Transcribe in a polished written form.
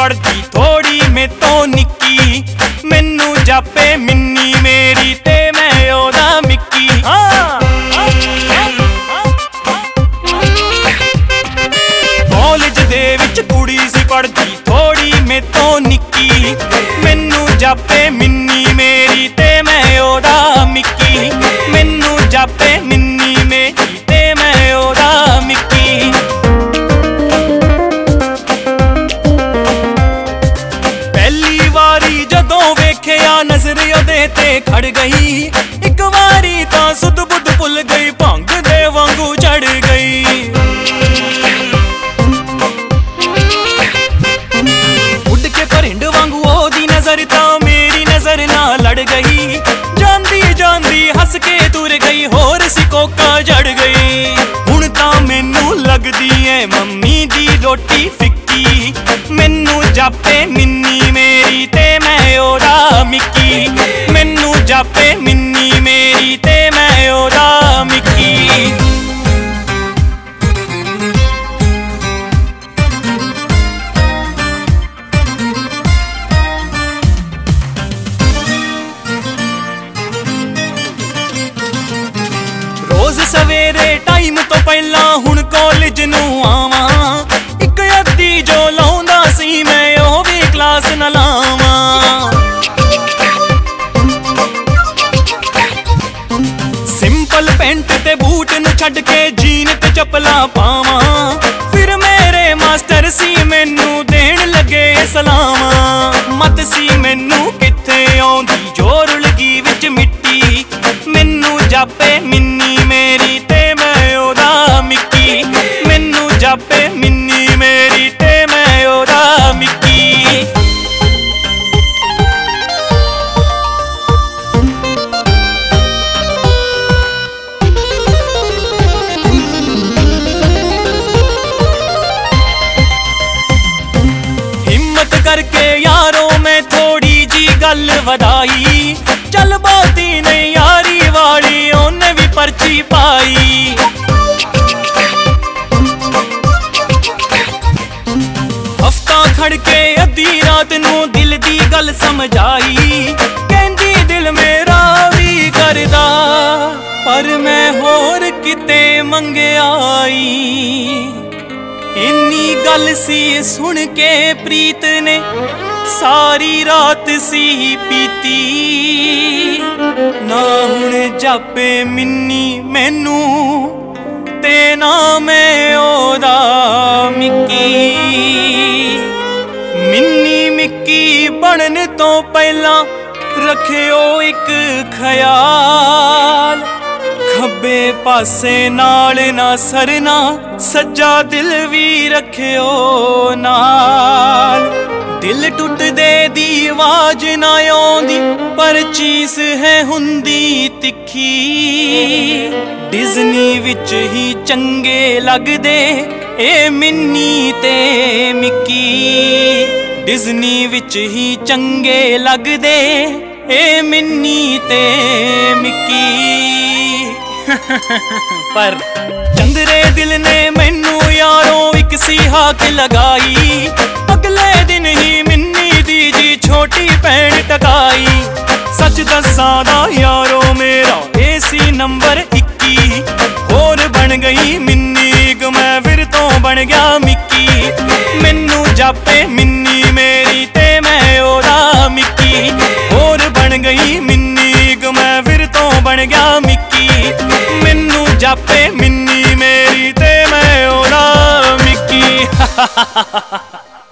पढ़दी थोड़ी में तो निक्की, मैनू जापे मिन्नी मेरी ते मैं ओदा मिक्की। कॉलेज दे विच कुड़ी सी पढ़दी थोड़ी में तो निक्की, मैनू जापे मिन्नी मेरी ते मैं ओदा मिक्की। मैनू जापे मिन्नी मेरी ते मैं ओदा मिक्की। पहली वारी जदों वेखिया नज़र ओदे ते खड़ गई, एक वारी तां सुध बुध भुल गई, भंग दे वांगू चढ़ गई। उड़ के परिंड वांगू ओदी नज़र तां मेरी नज़र ना लड़ गई, जांदी जांदी हस के तुर गई, होर सिकोका जड़ गई। हुण तां मैनू लगदी ऐ मम्मी दी रोटी फिक्की, मैनू जापे मिन्नी मेरी ते मैं ओदा मिक्की। मैनू जापे मिन्नी मेरी ते मैं ओदा मिक्की। रोज सवेरे टाइम तो पहला हुण कॉलेज नू आवां, एक अद्धी जो लाउंदा सी मैं ओह भी क्लास न लावां। सिंपल पेंट ते बूट नू छड्ड के जीन ते चपला पावां, फिर मेरे मास्टर सी मैनू देण लगे सलामां। मत सी मैनू कित्थे आउंदी जो रुलगी विच मिट्टी, मैनू जापे मिन्नी मेरी ते मैं ओदा मिक्की। मैनू जापे मिन्नी मेरी ते मैं ओदा मिक्की। हिम्मत करके यारों मैं थोड़ी जी गल वधाई, चल बहुती नहीं यारी वाली ओने भी पर्ची पाई। हफ्ता खड़ के अद्धी रात नू दिल दी गल समझाई, कहंदी दिल मेरा भी करदा पर मैं होर किते मंगिआई। इन्नी गल सी सुन के प्रीत ने सारी रात सी पीती, ना हुण जापे मिन्नी मैनू ते ना मैं ओदा मिक्की। मिन्नी मिक्की बनन तो पहला रखियो एक ख्याल, खब्बे पासे नाल ना सरना सज्जा दिल भी रखियो नाल। दिल टुट दे दी आवाज ना आउंदी पर चीस है हुंदी तिखी, डिज़नी विच ही चंगे लगदे ए मिन्नी ते मिक्की। डिज़नी विच ही चंगे लगदे ए मिन्नी ते मिक्की। पर चंदरे दिल ने मैनू यारों एक सी हाक लगाई, अगले दिन ही मिन्नी दी जी छोटी भैन टकाई। सच दस्सां दा यारो मेरा एसी नंबर 21, होर बन गई मिन्नी मैं फिर तो बन गया मिक्की। मैनू जापे मिन्नी मेरी ते मैं ओदा मिक्की, होर बन गई मिन्नी मैं फिर तो बन गया मिक्की। मैनू जापे मिन्नी मेरी ते मैं ओदा मिक्की।